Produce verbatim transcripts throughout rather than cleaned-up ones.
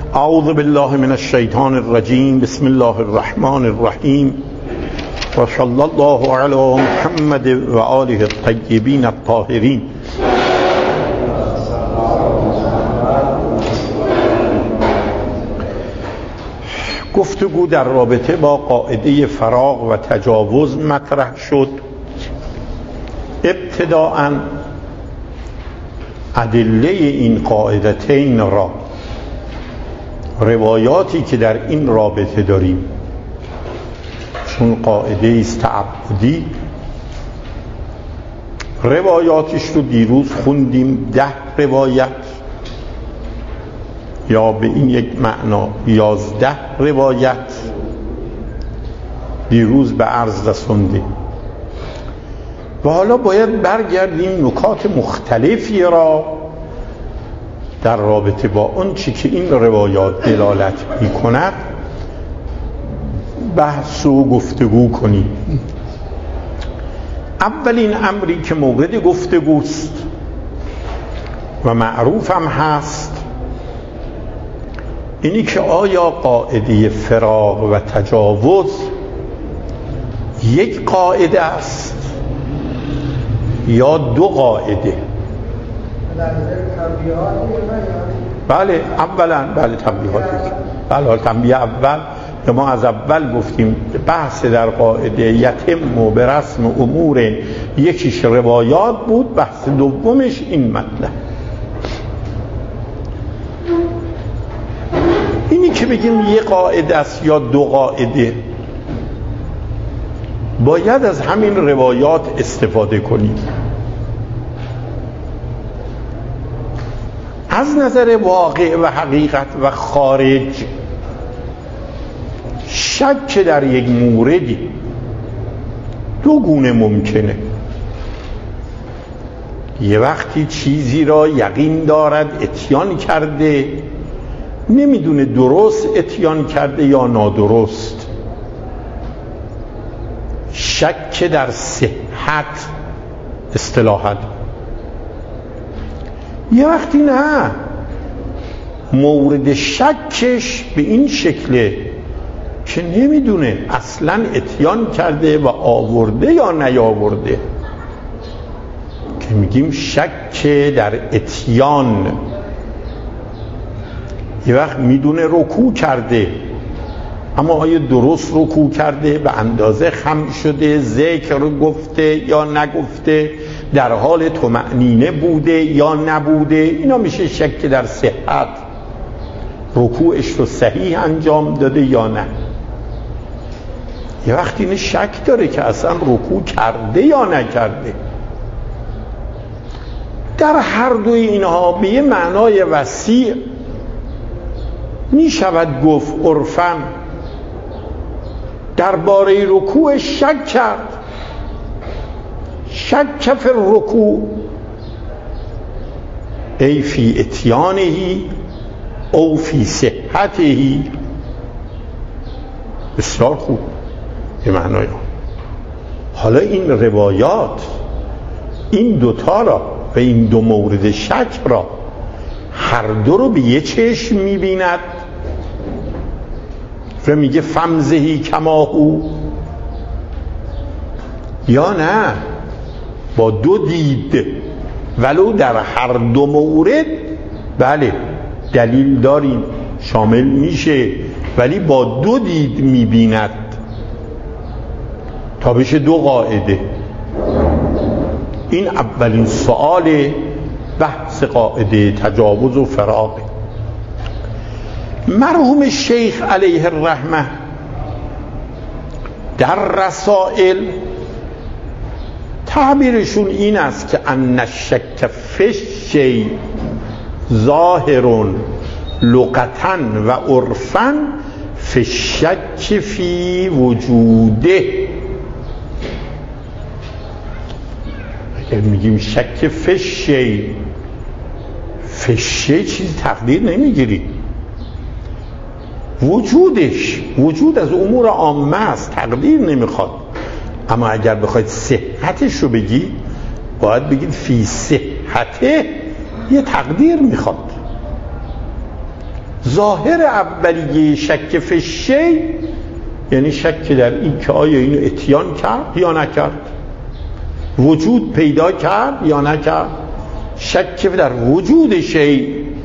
اعوذ بالله من الشیطان الرجیم. بسم الله الرحمن الرحیم و صلی الله علی محمد و آله الطیبین الطاهرین. گفتگو در رابطه با قاعده فراغ و تجاوز مطرح شد. ابتداءً ادله این قاعدتین را، روایاتی که در این رابطه داریم، چون قاعده است تعبدی، روایاتش رو دیروز خوندیم، ده روایت یا به این یک معنا یازده روایت دیروز به عرض رسوندیم و حالا باید برگردیم نکات مختلفی را در رابطه با اون چی که این روایات دلالت می کند بحث و گفتگو کنیم. اولین امری که مورد گفتگوست و معروف هم هست اینی که آیا قاعده فراغ و تجاوز یک قاعده است یا دو قاعده؟ بله اولا بله تنبیهاتی بله تنبیه اول که ما از اول گفتیم بحث در قاعده یتم و به رسم امور، یکیش روایات بود، بحث دومش این مطلب. اینی که بگیم یک قاعده است یا دو قاعده، باید از همین روایات استفاده کنیم. از نظر واقع و حقیقت و خارج شک در یک موردی دو گونه ممکنه. یه وقتی چیزی را یقین دارد اتیان کرده، نمیدونه درست اتیان کرده یا نادرست. شک در صحت اصطلاحاً. یه وقتی نه، مورد شکش به این شکله که نمیدونه اصلا اتیان کرده و آورده یا نیاورده، که میگیم شک در اتیان. یه وقت میدونه رکوع کرده، اما آیا درست رکوع کرده، به اندازه خم شده، ذکر گفته یا نگفته، در حال طمأنینه بوده یا نبوده، اینا میشه شک در صحت. رکوعش رو صحیح انجام داده یا نه. یه وقتی اینه شک داره که اصلا رکوع کرده یا نکرده. در هر دوی اینها به یه معنای وسیع میشود گفت عرفاً درباره رکوع شک کرد. شک فی الرکوع ای فی اتیانه او فی صحته. بسیار خوب به معنای. حالا این روایات این دوتا را و این دو مورد شک را هر دو رو به یه چشم میبیند و میگه فمزهی کماهو، یا نه با دو دید ولو در هر دو مورد بله دلیل داریم شامل میشه، ولی با دو دید میبیند تا بشه دو قاعده. این اولین سؤال بحث قاعده تجاوز و فراغ. مرحوم شیخ علیه الرحمه در رسائل تعبیرشون این است که ان الشک فی الشیء ظاهر لغتا و عرفا فی الشک فی وجوده. اگر میگیم شک فی الشیء، فی الشیء چیز تقدیر نمیگیری، وجودش، وجود از امور عامه است، تقدیر نمیخواد. اما اگر بخواید صحتش رو بگی باید بگید فی صحته، یه تقدیر میخواد. ظاهر اولیه شک فی الشیء یعنی شک در این که آیا اینو اتیان کرد یا نکرد، وجود پیدا کرد یا نکرد، شک در وجود شیء.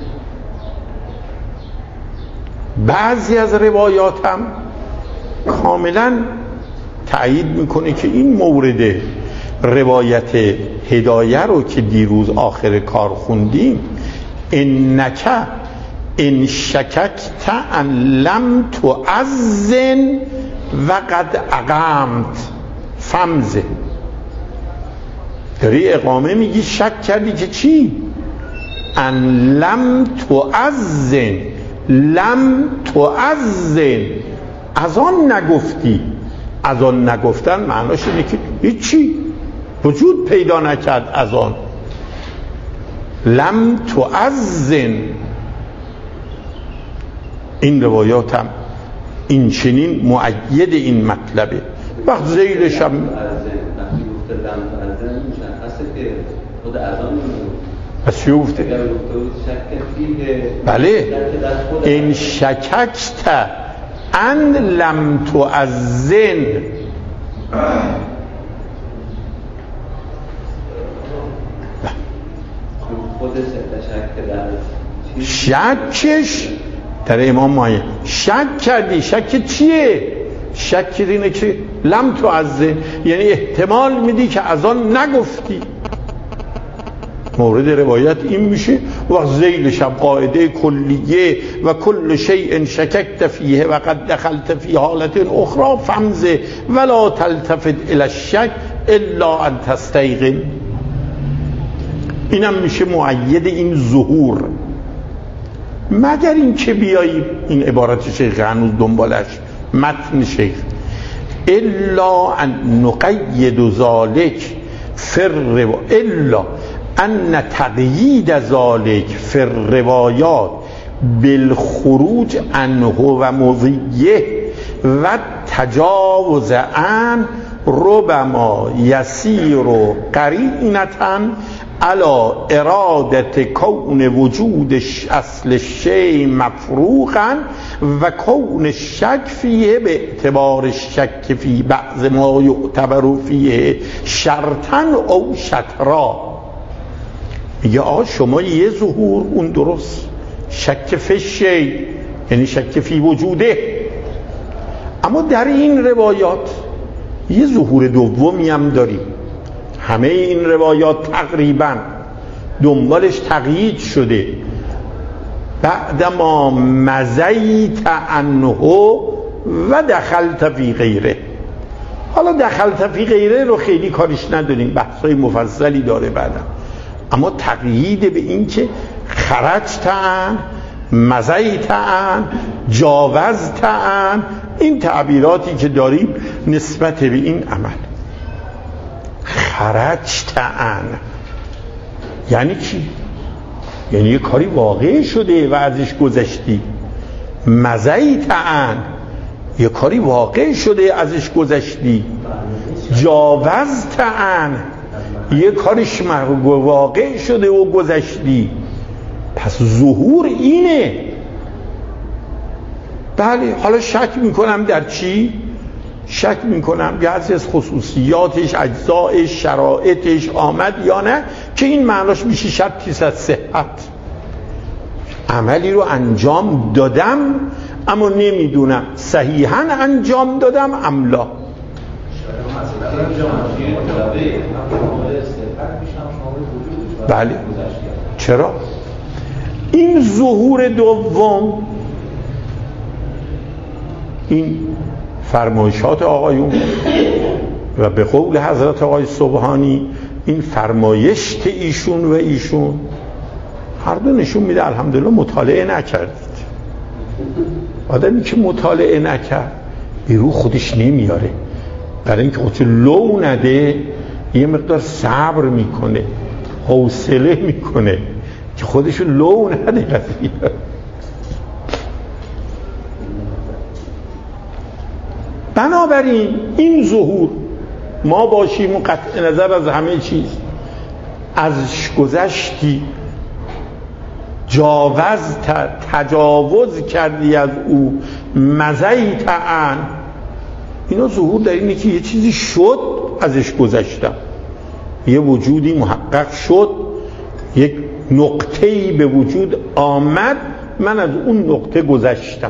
بعضی از روایات هم کاملا تأیید میکنه که این مورد روایت هدایه رو که دیروز آخر کار خوندیم، انک ان شککت ان لم تؤذن و قد اقامت فمزه، داری اقامه میگی شک کردی که چی؟ ان لم تؤذن، لم تؤذن از آن نگفتی. از آن نگفتن معناش اینه که هیچی وجود پیدا نکرد. از آن لم تؤذن. این روایات هم این چنین مؤید این مطلبه. وقت زیلش هم خود اذان پس چی گفته؟ بله این شککت ان لم تؤذن، شکش در امام مایه شک کردی. شک چیه؟ شک اینه که لم تؤذن یعنی احتمال میدی که از آن نگفتی. مورد روایت این میشه. وقت زیلش هم قاعده کلیه و کل شیء شککت فیه و قد دخلت فی حالت اخرى فمزه ولا تلتفت الی الشک الا ان تستیقن. اینم میشه مؤید این ظهور، مگر این که بیایی این عبارت شیخ هنوز دنبالش متن شیخ الا ان نقید ذالک فر الا ان تقیید ذالک فی الروایات بالخروج عنه و مضیه و تجاوز عن ربما یسیر قرینتا علی ارادت کون وجود اصل الشیء مفروغا و کون الشک فیه به اعتبار الشک فی بعض ما یعتبر فیه شرطا او شطرا. میگه آه شما یه ظهور اون درست شک فی الشیء یعنی شک فی وجوده، اما در این روایات یه ظهور دومی هم داریم. همه این روایات تقریبا دنبالش تقیید شده بعدما مزیت عنه و دخلت فی غیره. حالا دخلت فی غیره رو خیلی کارش نداریم، بحثای مفصلی داره بعدم، اما تقیید به این که خرجت عن، مزیت عن، جاوزت عن، این تعبیراتی که داریم نسبت به این عمل. خرجت عن یعنی چی؟ یعنی یه کاری واقع شده و ازش گذشتی. مزیت عن یه کاری واقع شده ازش گذشتی. جاوزت عن یه کارش واقع شده و گذشتی. پس ظهور اینه. بله حالا شک میکنم در چی؟ شک میکنم بعضی از خصوصیاتش، اجزایش، شرایطش آمد یا نه، که این معناش میشه شرطی از صحت. عملی رو انجام دادم اما نمیدونم صحیحاً انجام دادم ام لا. بله چرا؟ این ظهور دوم، این فرمایشات آقایون و به قول حضرت آقای سبحانی این فرمایشت ایشون و ایشون هر دو نشون میده الحمدلله مطالعه نکردید. آدمی که مطالعه نکرد بیرو خودش نمیاره، برای اینکه خودش لو نده یه مقدار صبر میکنه، حوصله میکنه که خودش لو نده قضیه. بنابراین این ظهور ما باشیم و قطع نظر از همه چیز ازش گذشتی جاوزت، تجاوز کردی از او، مزیت عن، اینا ظهور در اینه که یه چیزی شد ازش گذشتم، یه وجودی محقق شد، یک نقطه‌ای به وجود آمد، من از اون نقطه گذشتم.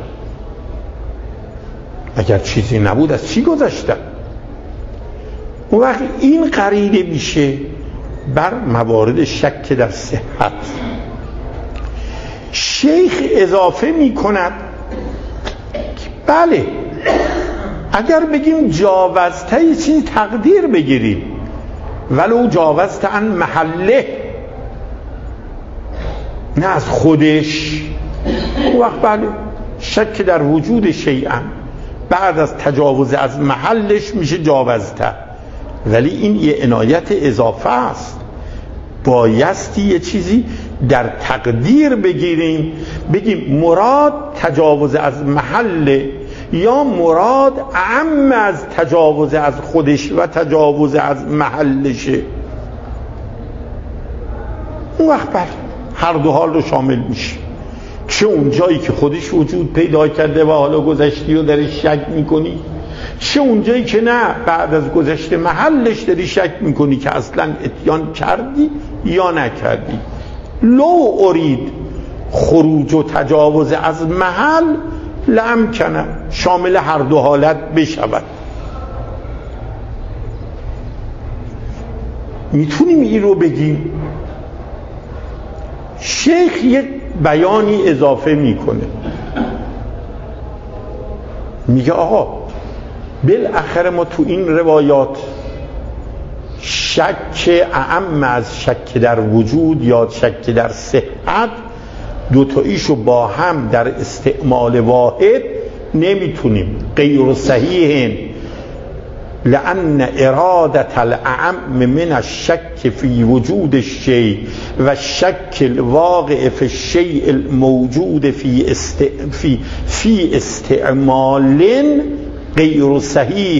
اگر چیزی نبود از چی گذشتم؟ اون وقت این قرینه میشه بر موارد شک در صحت. شیخ اضافه میکند که بله اگر بگیم جاوزته یه چیزی تقدیر بگیریم، ولو جاوزته عن محله، نه از خودش، اون وقت بله شک در وجود شیئا بعد از تجاوز از محلش میشه جاوزته. ولی این یه عنایت اضافه است، بایستی یه چیزی در تقدیر بگیریم، بگیم مراد تجاوز از محله یا مراد اعم از تجاوز از خودش و تجاوز از محلشه. اون وقت بله هر دو حال رو شامل میشه، چه اون جایی که خودش وجود پیدا کرده و حالا گذشتی و درش شک میکنی، چه اون جایی که نه بعد از گذشته محلش داری شک میکنی که اصلا اتیان کردی یا نکردی. لو ارید خروج و تجاوز از محل لامکنه، شامل هر دو حالت بشود. میتونیم این رو بگیم. شیخ یک بیانی اضافه میکنه، میگه آقا بالاخره ما تو این روایات شک اعم از شک در وجود یا شک در صحت دوتاییشو با هم در استعمال واحد نمیتونیم. غیر صحیح لأن ارادة الاعم من الشك في وجود الشيء و الشك الواقع في الشيء الموجود في است... في في استعمال غیر صحیح.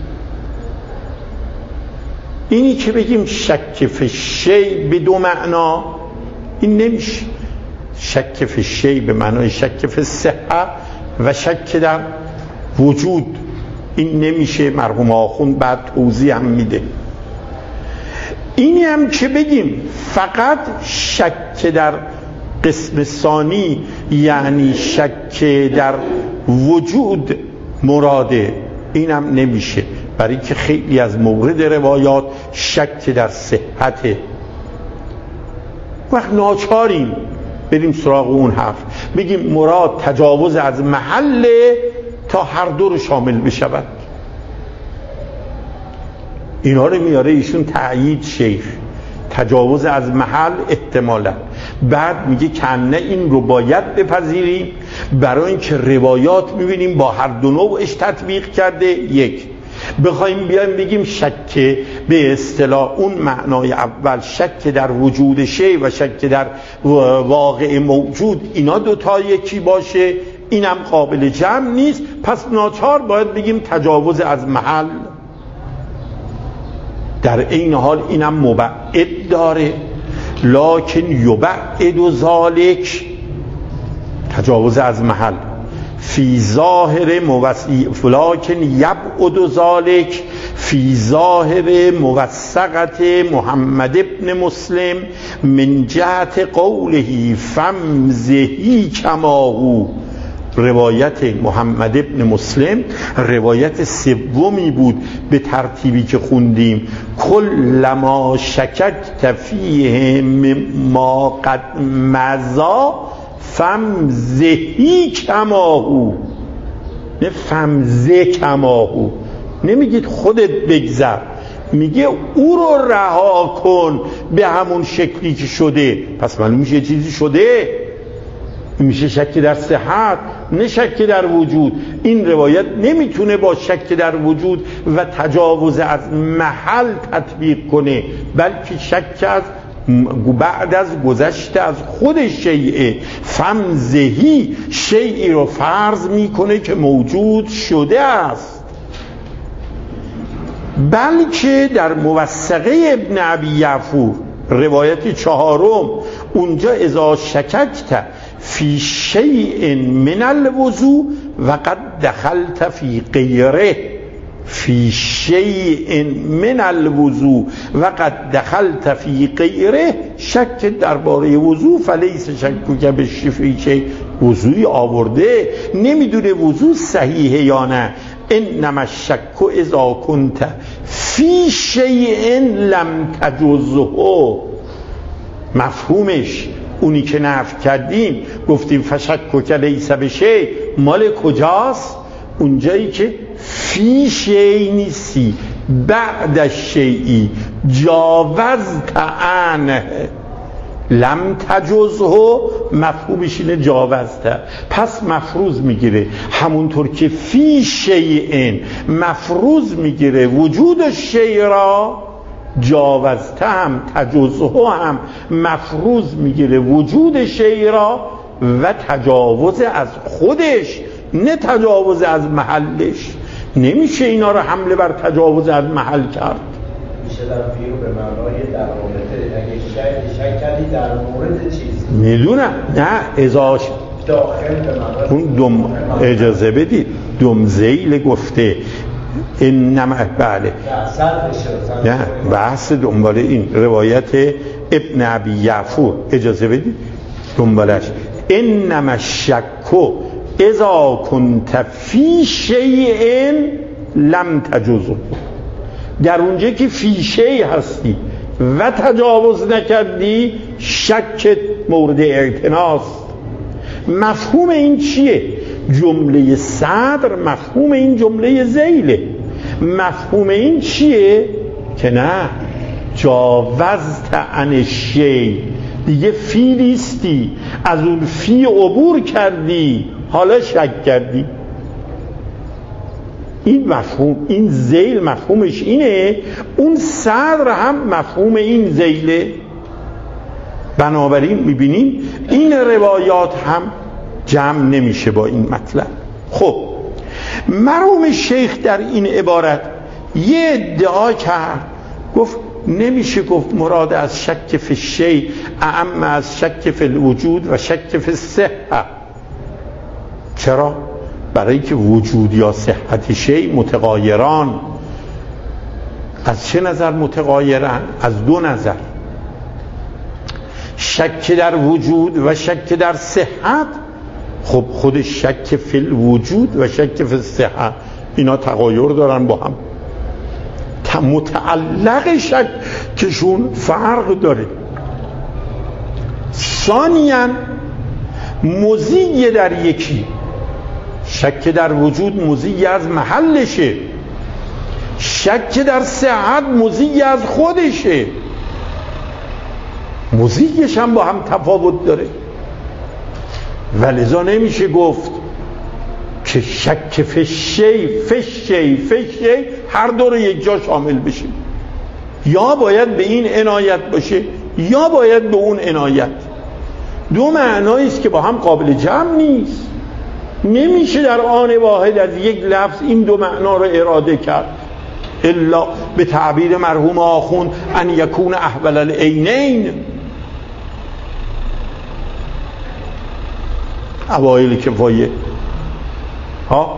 اینی که بگیم شک فی الشیء به دو معنا، این نمیشه. شک فی الشیء به معنای شک فی الصحه و شک در وجود، این نمیشه. مرحوم آخوند بعد توضیح هم میده. اینی هم که بگیم فقط شک در قسم ثانی یعنی شک در وجود مراده، این هم نمیشه، برای که خیلی از مورد روایات شک در صحته. وقت ناچاریم بریم سراغ اون حرف، بگیم مراد تجاوز از محل تا هر دو رو شامل بشود. اینا رو میاره ایشون تأیید شیخ، تجاوز از محل احتمالا. بعد میگه کنه این رو باید بپذیریم برای اینکه روایات میبینیم با هر دو نوعش تطبیق کرده. یک بخوایم بیایم بگیم شک به اصطلاح اون معنای اول، شک در وجود شی و شک در واقع موجود، اینا دوتا یکی باشه، اینم قابل جمع نیست، پس ناچار باید بگیم تجاوز از محل. در این حال اینم مبعد داره، لکن یبعد و ذالک تجاوز از محل فی ظاهر موسی، لکن یبعد و ذالک فی ظاهر موثقت محمد ابن مسلم من جهت قوله فمزهی کماهو. روایت محمد ابن مسلم روایت سومی بود به ترتیبی که خوندیم. کلما شککت فیه ما قد مضی فمزهی کماهو، نه فمزه کماهو، نمیگید خودت بگذر، میگه او رو رها کن به همون شکلی که شده. پس معلوم میشه چیزی شده، میشه شک در صحت نه شک در وجود. این روایت نمیتونه با شک در وجود و تجاوز از محل تطبیق کنه، بلکه شک از بعد از گذشته از خود شیعه. فمزهی شیعی رو فرض میکنه که موجود شده است. بلکه در موثقه ابن ابی یعفور روایت چهارم اونجا اذا شککت فی شیء من الوضوء و قد دخلت فی غیره، فی شیء من الوضوء و قد دخلت فی غیره، شک درباره وضوء، فلیس شکک بالشفی شیء، وضوعی آورده نمیدونه وضوع صحیحه یا نه. انما الشک اذا کنت فی شیء لم تجزه، مفهومش اونی که نفی کردیم گفتیم فشکک لیس بشیء، مال کجاست؟ اونجایی که فی شیء نیستی، بعد الشیء جاوزت عنه، لم تجزه مفهومش اینه جاوزته، پس مفروض میگیره همونطور که فی شیء مفروض میگیره وجود شیء را، جاوزته هم تجزه هم مفروض میگیره وجود شیء را و تجاوز از خودش، نه تجاوز از محلش. نمیشه اینا رو حمله بر تجاوز از محل کرد. میشه در فیو به معنای در مورد، اگه شک شک کردی در مورد چیز میدونم، نه ازاش داخل به معنای اون دم، اجازه بدید دمزیل گفته انما، بله نه بحث دنبال این روایت ابن ابی یعفور، اجازه بدید دنبالش انما الشک اذا کنت فی شیء لم تجزه، در اونجا که فی شیء هستی و تجاوز نکردی شک مورد اعتناست. مفهوم این چیه؟ جمله صدر مفهوم این جمله ذیله. مفهوم این چیه؟ که نه جاوزت عن الشیء، دیگه فی نیستی، از اون فی عبور کردی، حالا شک کردی. این مفهوم، این ذیل مفهومش اینه، اون صدر هم مفهوم این ذیله. بنابراین میبینیم این روایات هم جمع نمیشه با این مطلب. خب مرحوم شیخ در این عبارت یه ادعا کرد، گفت نمیشه گفت مراد از شک فی الشیء اعم از شک فی الوجود و شک فی الصحه. چرا؟ برای که وجود یا صحت شیء متغایران. از چه نظر متغایرن؟ از دو نظر، شک در وجود و شک در صحت. خب خود شک فی الوجود و شک فی الصحه اینا تغایر دارن با هم، متعلق شک کشون فرق داره. ثانیاً مزی در یکی، شک در وجود مزی از محلشه، شک در صحت مزی از خودشه، مزیش هم با هم تفاوت داره. ولذا نمیشه گفت که شک فی الشیء فی الشیء فی الشیء هر دو رو یک جا شامل بشه، یا باید به این عنایت باشه یا باید به اون عنایت. دو معنایی است که با هم قابل جمع نیست. نمیشه در آن واحد از یک لفظ این دو معنا رو اراده کرد، الا به تعبیر مرحوم آخوند ان یکون احول العینین. اوایل کفایه ها،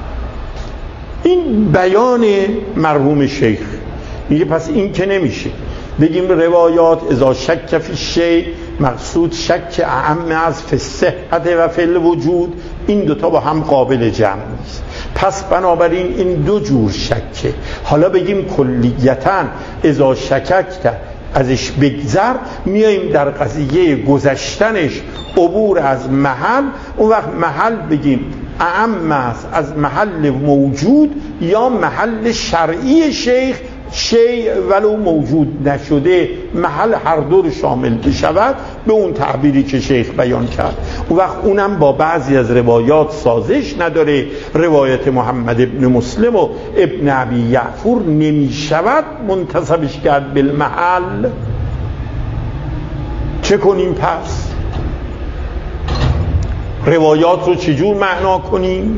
این بیان مرحوم شیخ میگه پس این که نمیشه بگیم روایات اذا شک فی الشیء مقصود شک اعم از فی الصحت و فی الوجود، این دوتا با هم قابل جمع نیست. پس بنابراین این دو جور شکه. حالا بگیم کلیتاً اذا شککت ازش بگذر، میاییم در قضیه گذشتنش عبور از محل، اون وقت محل بگیم اعم است از محل موجود یا محل شرعی شیخ، شیء ولو موجود نشده محل هر دو رو شامل بشود به اون تعبیری که شیخ بیان کرد. اون وقت اونم با بعضی از روایات سازش نداره. روایت محمد ابن مسلم و ابن ابی یعفور نمیشود منتسبش کرد بالمحل. چه کنیم پس؟ روایات رو چجور معنا کنیم؟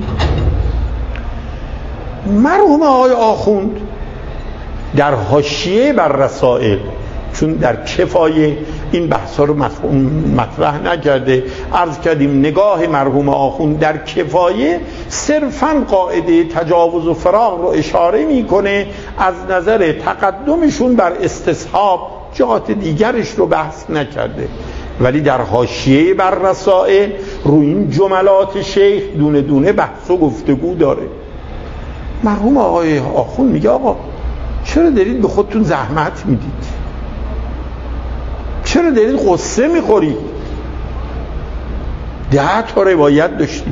مرحوم آقای آخوند در حاشیه بر رسائل، چون در کفایه این بحثا رو مطرح نکرده. عرض کردیم نگاه مرحوم آخوند در کفایه صرفاً قاعده تجاوز و فراق رو اشاره میکنه، از نظر تقدمشون بر استصحاب جهات دیگرش رو بحث نکرده. ولی در حاشیه بر رسائل رو این جملات شیخ دونه دونه بحث و گفتگو داره. مرحوم آقای آخوند میگه آقا چرا دارید به خودتون زحمت میدید؟ چرا دارید قصه میخورید؟ ده تا روایت داشتید.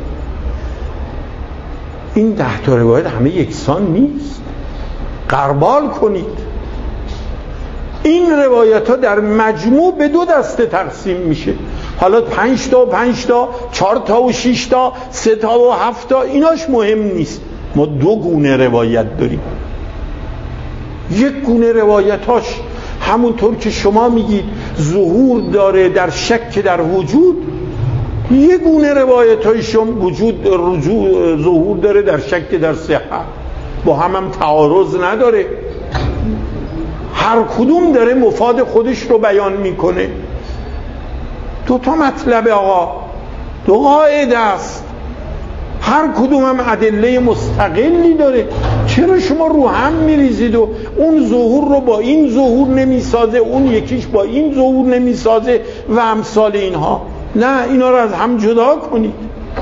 این ده تا روایت همه یکسان نیست، غربال کنید. این روایت ها در مجموع به دو دسته تقسیم میشه. حالا پنج تا و پنج تا، چهار تا و شش تا، سه تا و هفت تا، ایناش مهم نیست. ما دو گونه روایت داریم. یک گونه روایتاش همونطور که شما میگید ظهور داره در شک در وجود، یک گونه روایتایشون وجود رجوع ظهور داره در شک در صحت. با هم هم تعارض نداره، هر کدوم داره مفاد خودش رو بیان میکنه. دو تا مطلب آقا، دو قاعده است، هر کدوم هم ادله مستقلی داره. چرا شما رو هم میریزید و اون ظهور رو با این ظهور نمیسازه، اون یکیش با این ظهور نمیسازه و امثال اینها؟ نه، اینا رو از هم جدا کنید.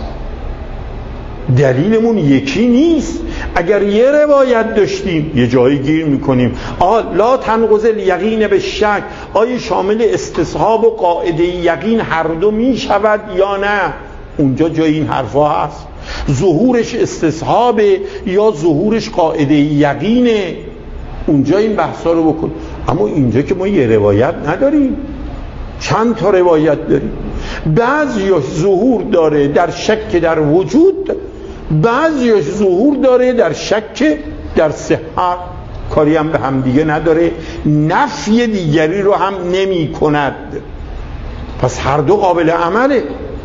دلیلمون یکی نیست. اگر یه روایت داشتیم یه جایی گیر میکنیم آه لا تنقض الیقین به شک، آیا شامل استصحاب و قاعده یقین هر دو میشود یا نه؟ اونجا جای این حرفا هست. ظهورش استصحابه یا ظهورش قاعده یقینه، اونجا این بحثا رو بکن. اما اینجا که ما یه روایت نداریم، چند تا روایت داریم. بعضیش ظهور داره در شک در وجود، بعضیش ظهور داره در شک در صحت. کاری هم به هم دیگه نداره، نفی دیگری رو هم نمی کند. پس هر دو قابل عمله.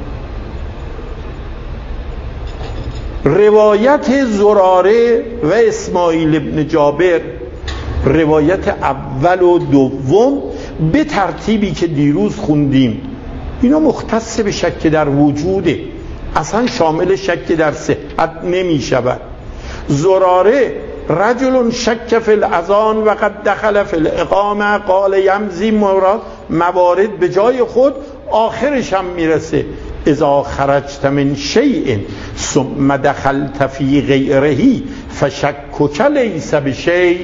روایت زراره و اسماعیل ابن جابر، روایت اول و دوم به ترتیبی که دیروز خوندیم، اینا مختص به شک در وجوده، اصلا شامل شک در صحت نمی شود. زراره رجل شک فی الاذان و قد دخل فی الاقامه قال یمزی مراد موارد به جای خود، آخرش هم میرسه اذا خرجت من شیء ثم دخلت فی غیره فشکک لیس بشیء.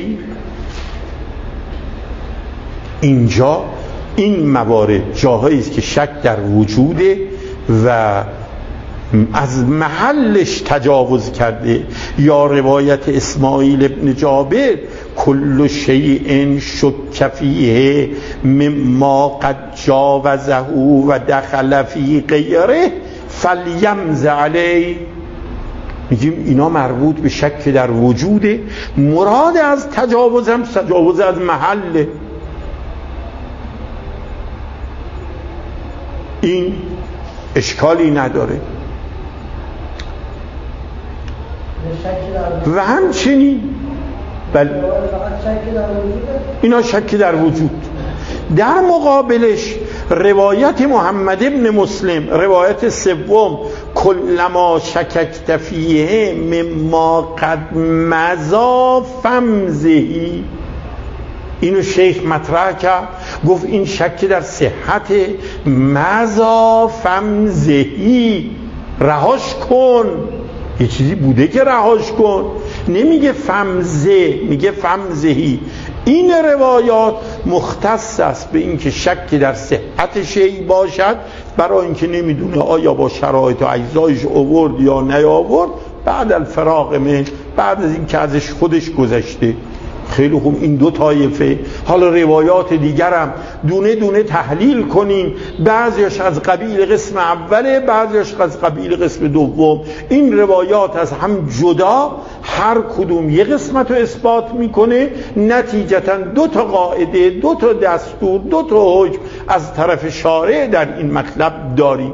اینجا این موارد جاهایی است که شک در وجوده و از محلش تجاوز کرده. یا روایت اسماعیل ابن جابر کل شیء شک فیه مما قد جاوزه و دخل فی غیره فلیمز علیه. میگیم اینا مربوط به شک در وجوده. مراد از تجاوز هم تجاوز از محله. این اشکالی نداره. و همچنین بله اینا شک در وجود. در مقابلش روایت محمد ابن مسلم، روایت سوم، کلما شککت فیه مما قد مضا فمزهی، اینو شیخ مطرح کرد، گفت این شک در صحت مضا فمزهی، رهاش کن. یه چیزی بوده که رهاش کن، نمیگه فمزه، میگه فمزهی. این روایات مختص است به اینکه شک در صحت شیء باشد، برای اینکه نمیدونه آیا با شرایط و اجزایش آورد یا نیاورد، بعد الفراغ من، بعد از اینکه ازش خودش گذشته. خیلی خوب، این دو طایفه. حالا روایات دیگرم دونه دونه تحلیل کنیم، بعضیش از قبیل قسم اوله، بعضیش از قبیل قسم دوم. این روایات از هم جدا هر کدوم یه قسمت رو اثبات میکنه، نتیجتا دو تا قاعده، دو تا دستور، دو تا حکم از طرف شارع در این مطلب داریم.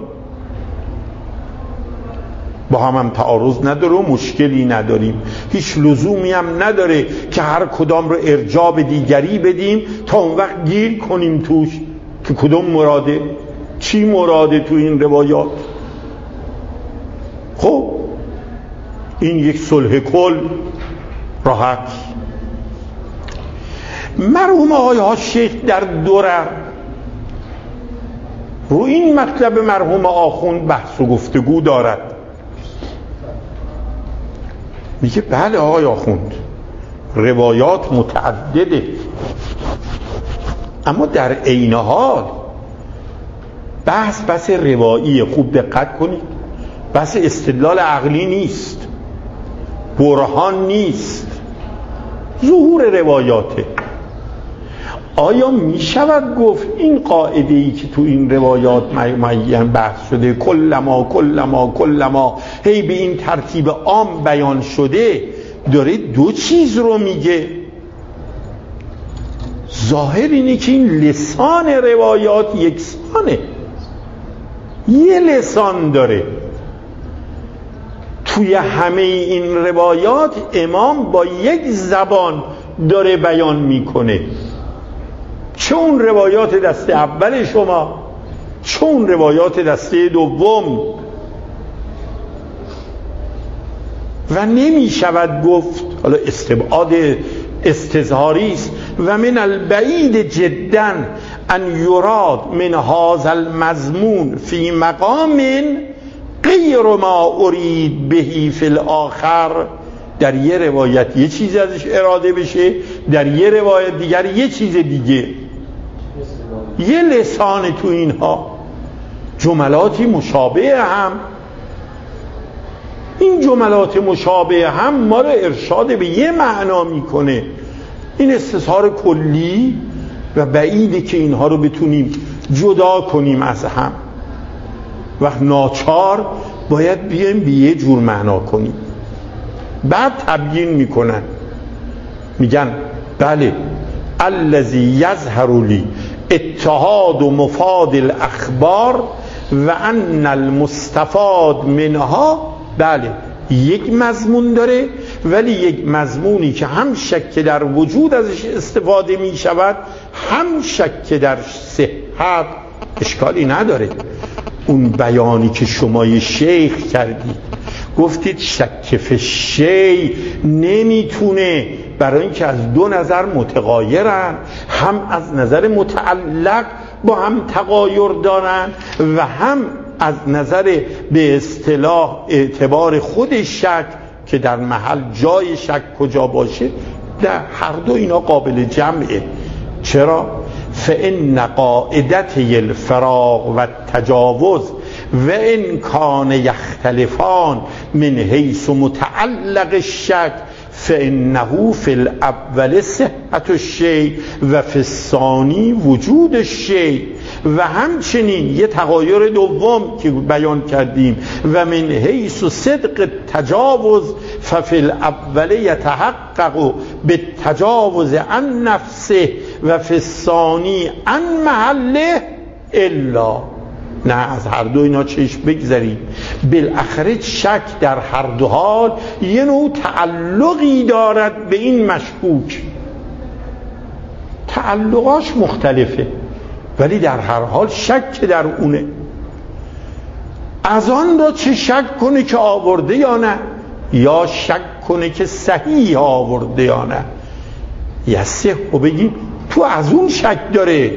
با هم هم تعارض نداره و مشکلی نداریم. هیچ لزومی هم نداره که هر کدام رو ارجاع به دیگری بدیم تا اون وقت گیر کنیم توش. که کدوم مراده؟ چی مراده تو این روایات؟ خب این یک صلح کل راحت. مرحوم آقای حاج شیخ در درر رو این مطلب مرحوم آخوند بحث و گفتگو دارد. میگه بله آقای آخوند، روایات متعدده، اما در عین حال بحث بحث روایی، خوب دقت کنید، بحث استدلال عقلی نیست، برهان نیست، ظهور روایاته. آیا می شود گفت این قاعده ای که تو این روایات معین بحث شده کلما کلما کلما هی به این ترتیب عام بیان شده داره دو چیز رو میگه؟ ظاهر اینه که این لسان روایات یکسانه، یه لسان داره. توی همه این روایات امام با یک زبان داره بیان میکنه، چه اون روایات دسته اول شما چه اون روایات دسته دوم. و نمی شود گفت، حالا استبعاد استظهاری است، و من البعید جدا ان یراد من هذا المضمون فی مقام غیر ما ارید بهی فی الاخر. در یه روایت یه چیز ازش اراده بشه، در یه روایت دیگر یه چیز دیگه. یه لسان تو اینها، جملاتی مشابه هم. این جملات مشابه هم ما رو ارشاد به یه معنا میکنه. این استظهار کلی و بعیده که اینها رو بتونیم جدا کنیم از هم، و ناچار باید بیایم به یه جور معنا کنیم. بعد تبیین میکنن، میگن بله الذی یظهر لی اتحاد و مفاد الاخبار و ان المستفاد منها، بله یک مضمون داره، ولی یک مضمونی که هم شک در وجود ازش استفاده می شود، هم شک در صحت. اشکالی نداره. اون بیانی که شما شیخ کردید، گفتید شک فی شیء نمیتونه، برای اینکه از دو نظر متغایرن، هم از نظر متعلق با هم تغایر دارن و هم از نظر به اصطلاح اعتبار خود شک که در محل جای شک کجا باشه، در هر دو اینا قابل جمعه. چرا؟ فإن قاعدت الفراغ و التجاوز و ان کان یختلفان من حیث متعلق الشک فإنه فی الاول صحت الشیء و فی الثانی وجود الشیء. و همچنین یه تغایر دوم که بیان کردیم، و من حیث صدق التجاوز ففی الاول یتحقق بالتجاوز عن نفسه و فی الثانی عن محله الا. نه، از هر دو اینا چشم بگذاریم. بالاخره شک در هر دو حال یه نوع تعلقی دارد به این مشکوک. تعلقاش مختلفه، ولی در هر حال شک در اونه. از آن را چه شک کنه که آورده یا نه، یا شک کنه که صحیح آورده یا نه. یسه و بگیم تو از اون شک داره.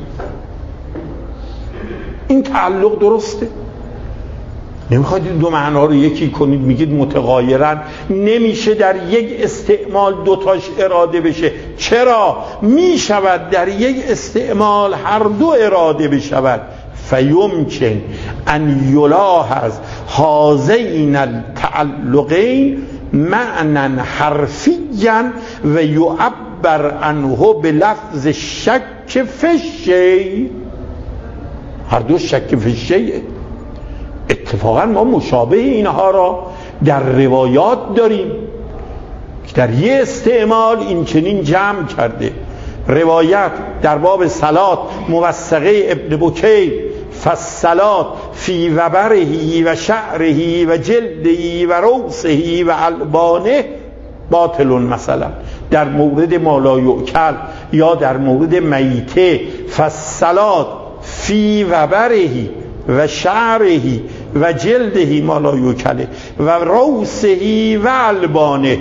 این تعلق درسته؟ نمیخواید این دو معنا رو یکی کنید، میگید متغایرن، نمیشه در یک استعمال دوتاش اراده بشه. چرا؟ میشود در یک استعمال هر دو اراده بشود. فیمکن ان یلاحظ هذین التعلقین معنی حرفیا و یعبر عنه بلفظ شک فی الشیء. هر دو شک فی الشیء. اتفاقا ما مشابه اینها را در روایات داریم که در یه استعمال این چنین جمع کرده. روایت در باب صلات موثقه ابن بکیر، فالصلات فی وبره و شعره و جلده و روسه و البانه باطل مثلا. در مورد ما لا یؤکل یا در مورد میته، فالصلات فی وبرهی و شعرهی و جلدهی ما لا یوکله و روسهی و البانه.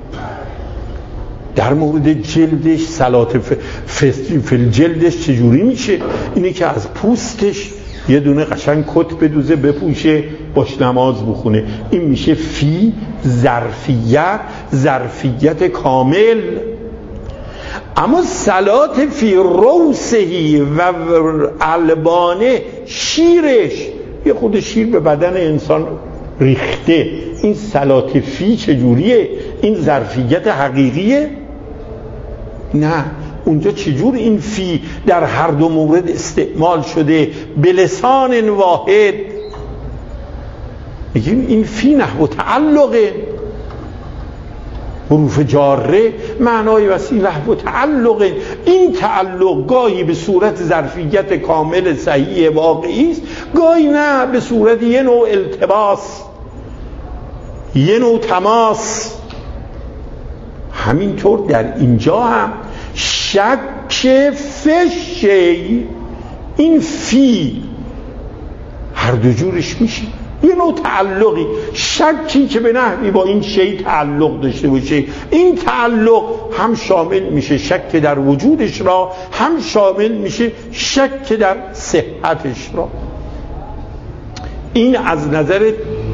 در مورد جلدش صلات فل جلدش چجوری میشه؟ اینه که از پوستش یه دونه قشنگ کت بدوزه بپوشه باش نماز بخونه. این میشه فی ظرفیت، ظرفیت کامل. اما صلات فی روسهی و البانه، شیرش، یه خود شیر به بدن انسان ریخته، این صلات فی چجوریه؟ این ظرفیت حقیقیه؟ نه. اونجا چجور این فی در هر دو مورد استعمال شده به لسان واحد؟ میگیم این فی نحو تعلقه، حروف جاره معنای وسیع نحو تعلقه. این تعلق گاهی به صورت ظرفیت کامل صحیح واقعی است، گاهی نه به صورت یه نوع التباس، یه نوع تماس. همینطور در اینجا هم شک فشی، این فی هر دو جورش میشه، یه نوع تعلقی، شکی که به نحوی با این شی تعلق داشته باشه. این تعلق هم شامل میشه شک در وجودش را، هم شامل میشه شک در صحتش را. این از نظر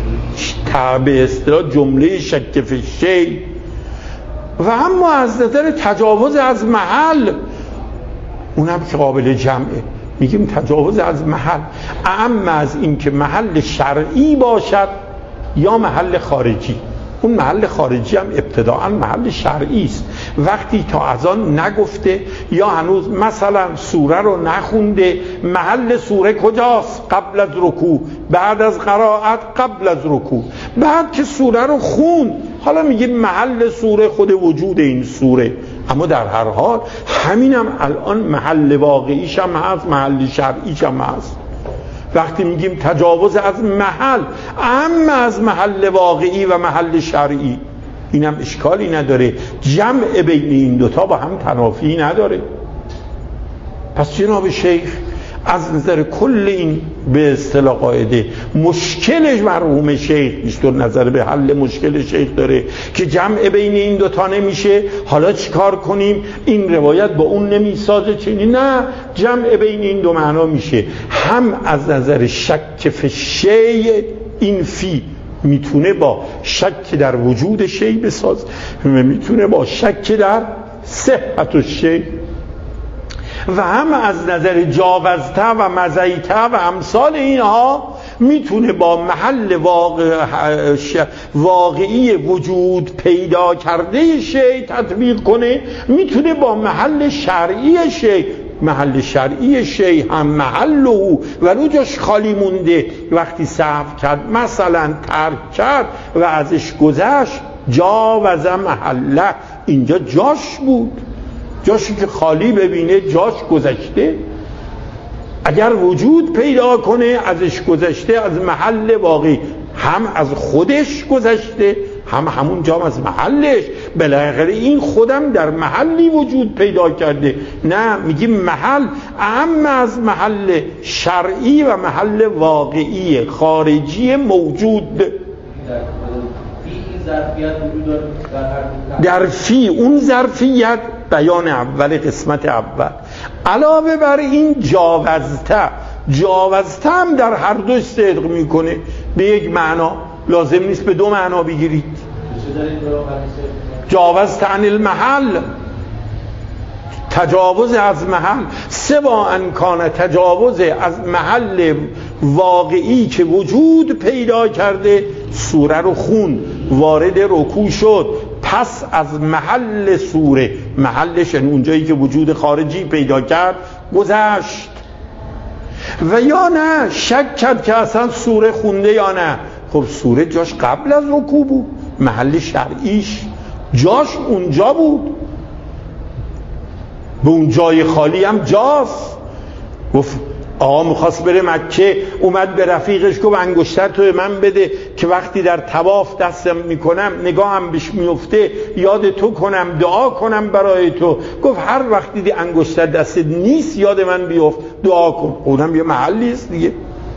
به اصطلاح جمله شک فی شی. و اما از نظر تجاوز از محل، اونم که قابل جمعه، میگیم تجاوز از محل، اعم از این که محل شرعی باشد یا محل خارجی. اون محل خارجی هم ابتداعا محل شرعی است. وقتی تا از آن نگفته یا هنوز مثلا سوره رو نخونده، محل سوره کجاست؟ قبل از رکوع، بعد از قرائت قبل از رکوع. بعد که سوره رو خون، حالا میگیم محل سوره خود وجود این سوره. اما در هر حال همینم الان محل واقعیش هم هست، محل شرعیش هم هست. وقتی میگیم تجاوز از محل، اما از محل واقعی و محل شرعی، اینم اشکالی نداره، جمع بین این دوتا با هم تنافی نداره. پس جناب شیخ از نظر کل این به اصطلاح قاعده مشکلش مرحوم شیخ بیشتر نظر به حل مشکل شیخ داره که جمع بین این دوتا نمیشه، حالا چیکار کنیم؟ این روایت با اون نمیسازه چنین، نه، جمع بین این دو معنا میشه. هم از نظر شک فی شی، این فی میتونه با شک در وجود شی بساز، میتونه با شک در صحت الشی. و هم از نظر جاوزته و مزیته و امثال اینها میتونه با محل واقع واقعی وجود پیدا کرده شی تطبیق کنه، میتونه با محل شرعی شی، محل شرعی شی هم محل او ولو جاش خالی مونده، وقتی سهو کرد مثلا ترک کرد و ازش گذشت، جاوز محله، اینجا جاش بود، جاشی که خالی ببینه جاش گذشته. اگر وجود پیدا کنه ازش گذشته، از محل واقعی، هم از خودش گذشته هم همون جام از محلش. بالاخره این خودم در محلی وجود پیدا کرده. نه، میگیم محل اهم از محل شرعی و محل واقعی خارجی موجود. در فی اون ظرفیت بیان اول قسمت اول، علاوه بر این جاوزته، جاوزته هم در هر دو صدق میکنه، به یک معنا، لازم نیست به دو معنا بگیرید. جاوزته عن المحل، تجاوز از محل، سوا ان کان تجاوز از محل واقعی که وجود پیدا کرده، سوره رو خون، وارد رکوع شد، پس از محل سوره، محلش اونجایی که وجود خارجی پیدا کرد گذشت. و یا نه شک کرد که اصلا سوره خونده یا نه، خب سوره جاش قبل از رکوع بود، محل شرعیش جاش اونجا بود، به اون جای خالی هم جاست. گفت آقا میخواست بره مکه، اومد به رفیقش گفت انگشتر تو به من بده که وقتی در طواف دستم میکنم نگاهم بهش میفته یاد تو کنم، دعا کنم برای تو. گفت هر وقت دیدی انگشتر دستت نیست یاد من بیفت، دعا کن. اونم یه محلی است دیگه.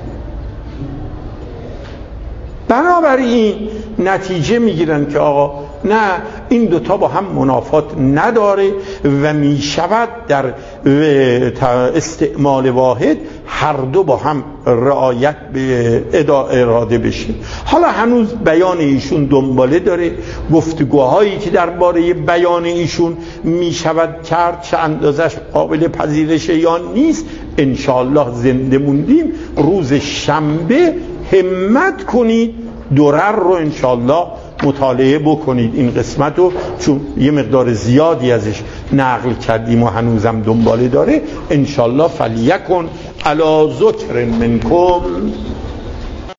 بنابراین نتیجه میگیرن که آقا نه، این دوتا با هم منافات نداره و میشود در استعمال واحد هر دو با هم رعایت به اراده بشه. حالا هنوز بیان ایشون دنباله داره، گفتگوهایی که درباره بیان ایشون میشود کرد چه اندازش قابل پذیرشه یا نیست، انشاءالله زنده موندیم روز شنبه همت کنید درر رو انشاءالله مطالعه بکنید این قسمت رو، چون یه مقدار زیادی ازش نقل کردیم و هنوزم دنباله داره. انشاءالله فلیکن علی ذکر منکم